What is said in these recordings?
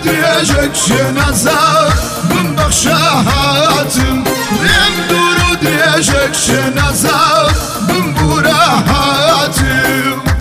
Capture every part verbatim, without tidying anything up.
درود شنازا من بخشاتم لم درود يجك شنازا من براهاتم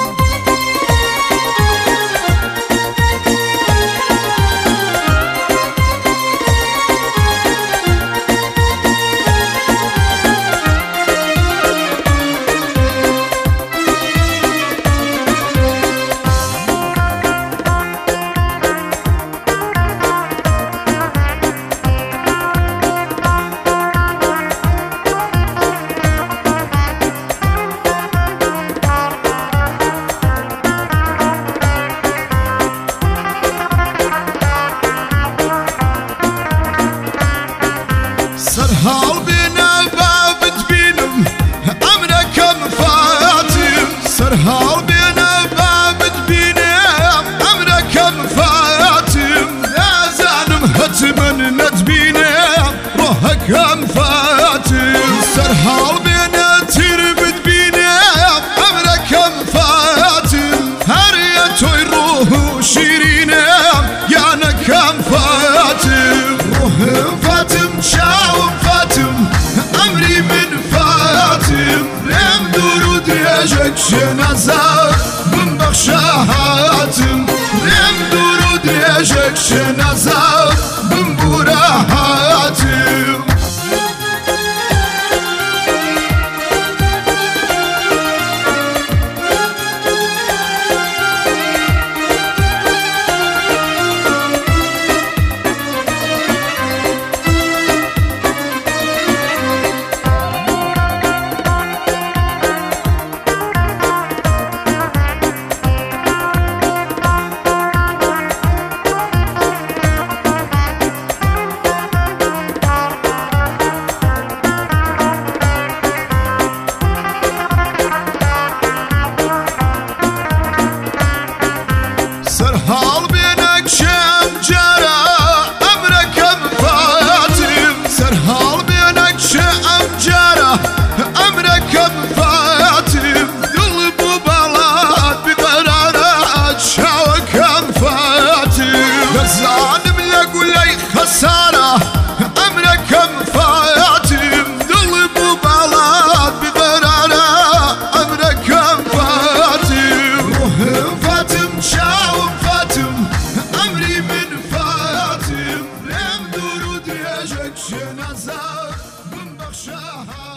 سرحال بنا بابت بينم أمرك مفاتم سرحال بنا بابت بينم أمرك مفاتم لا زانم هتمن ندبينا روحك مفاتم سرحال بنا تربت بينا أمرك مفاتم هريتو روح شيرينا يانك مفاتم روح فاتم شاو فاتم أمري من فاتم لم درود يجك شنازا من بخشاتم لم درود يجك شنازا من براهاتم سرحال بينك شام جرى أمرك مفاتم سرحال بينك شام جرى أمرك مفاتم قلب وبلاد بقرارات شاوك مفاتم الظالم لقوا لي خسارة أمرك مفاتم قلب وبلاد بقرارات أمرك مفاتم روح فاتم شاو أمري من فاتم لم درود يجك شنازا من بخشاها